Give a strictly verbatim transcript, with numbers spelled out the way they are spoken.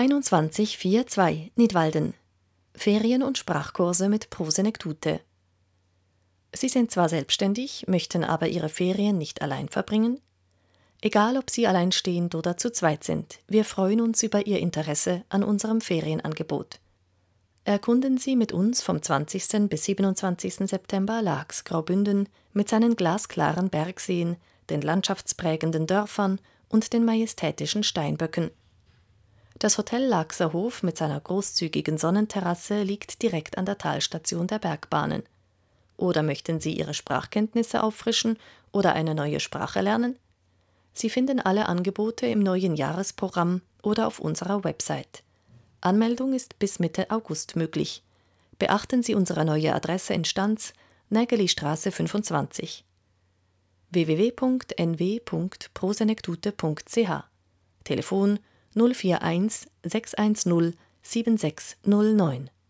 einundzwanzig zweiundvierzig Nidwalden. Ferien- und Sprachkurse mit Prosenektute. Sie sind zwar selbstständig, möchten aber Ihre Ferien nicht allein verbringen? Egal, ob Sie alleinstehend oder zu zweit sind, wir freuen uns über Ihr Interesse an unserem Ferienangebot. Erkunden Sie mit uns vom zwanzigsten bis siebenundzwanzigsten September Laax Graubünden mit seinen glasklaren Bergseen, den landschaftsprägenden Dörfern und den majestätischen Steinböcken. Das Hotel Laaxer Hof mit seiner großzügigen Sonnenterrasse liegt direkt an der Talstation der Bergbahnen. Oder möchten Sie Ihre Sprachkenntnisse auffrischen oder eine neue Sprache lernen? Sie finden alle Angebote im neuen Jahresprogramm oder auf unserer Website. Anmeldung ist bis Mitte August möglich. Beachten Sie unsere neue Adresse in Stans, Nägelistraße fünfundzwanzig. w w w punkt n w punkt prosenektute punkt c h Telefon null vier eins sechs eins null sieben sechs null neun.